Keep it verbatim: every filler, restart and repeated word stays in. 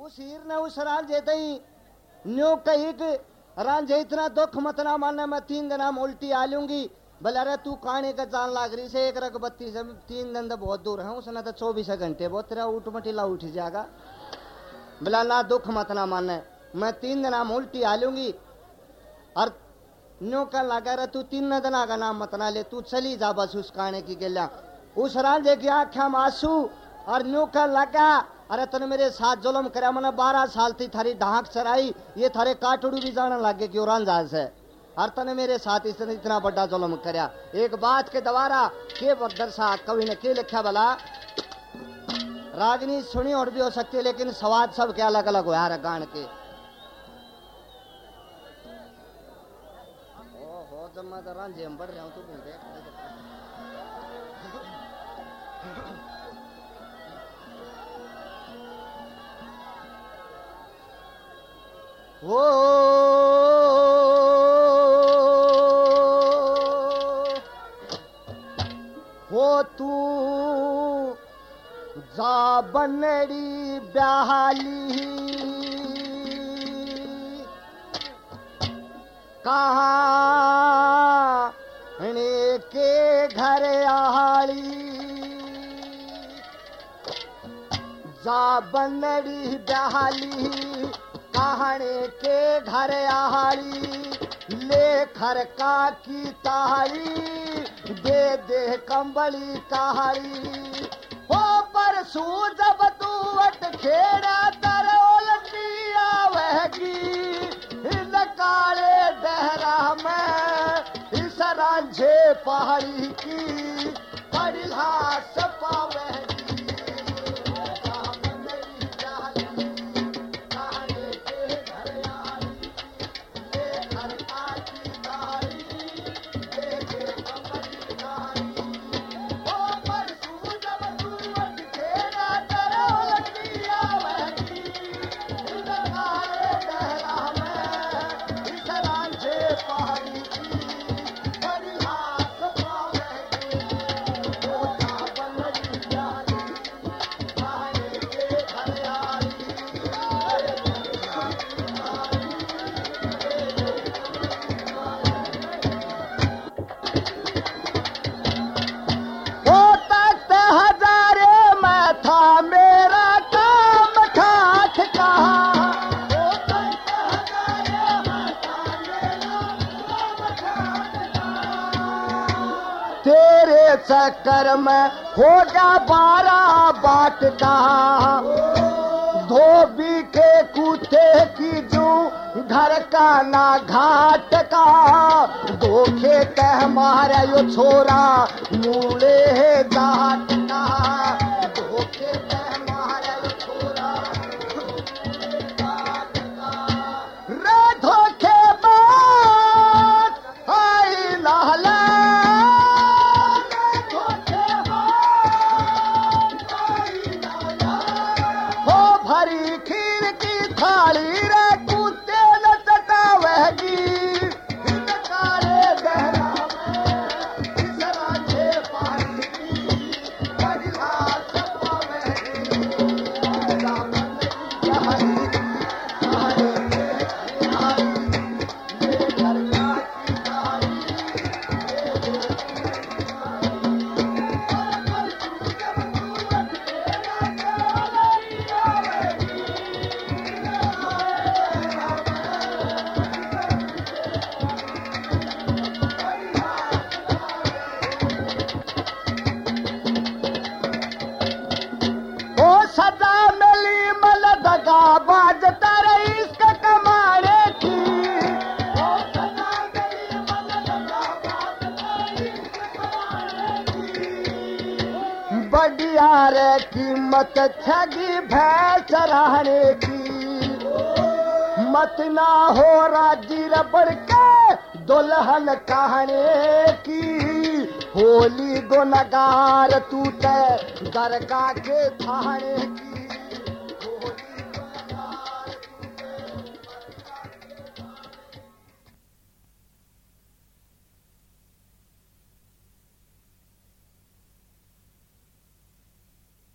उस हीर ने उस रांझे तई न्यू कही कि रांझे इतना दुख मत ना मानना, मैं तीन दिन में उल्टी आ लूंगी। बोले अरे तू कहानी का जान लाग रही से एक रग बत्ती से तीन दिन तो बहुत दूर है, उसने तो चौबीस घंटे बहुत तेरा उठ मटीला उठ जाएगा। बोला ना दुख मत ना माने, मैं तीन दिन में उल्टी आ लूंगी। और न्यू कह लगा रहा तू तीन दिन का नाम मत ना ले, तू चली जा बस उस कहानी की गल्या। उस रांझे की आंखों में आंसू और न्यू कह लगा अरे तूने मेरे साथ जुल्म कराया, मैंने बारह साल थी थारी ढांक चराई, ये थारे काटड़ू भी जाने लगे क्यों रांझा से, और तने मेरे साथ इसने इतना बड़ा जुल्म कराया। एक बात के द्वारा के दर्शा कवि ने के लिखा भला, रागनी सुनी और भी हो सकती है लेकिन स्वाद सब के अलग अलग हुआ है गान के। ओहो जब मैं तो रांझे में बढ़ रहा हूँ तो भी देख हो हो तू जा बनड़ी ब्याहाली कहाँ के घर आली, जा बनड़ी ब्याहाली कहाने के घर आहारी, ले खरका की तारी दे दे कंबली कहारी। हो परसू जब तू अट खेड़ा तर ओलटी आवेगी, इन काले दहरा में इस रांझे पहाड़ी की परिहास पावेगी। चक्कर में हो गया बारह बाट का, धोबी के कूते की जू घर का ना घाट का, धोखे कह मारा यो छोरा मूले जाट का, धोखे कह मारा यो छोरा जाट का। रे धोखे बात आई लाला रे कीमत ठगी भैंस चराने की, मत ना हो राजी रबड़ के दुल्हन कहने की, होली गुनगार तू ते दरगाह के थाने की, होली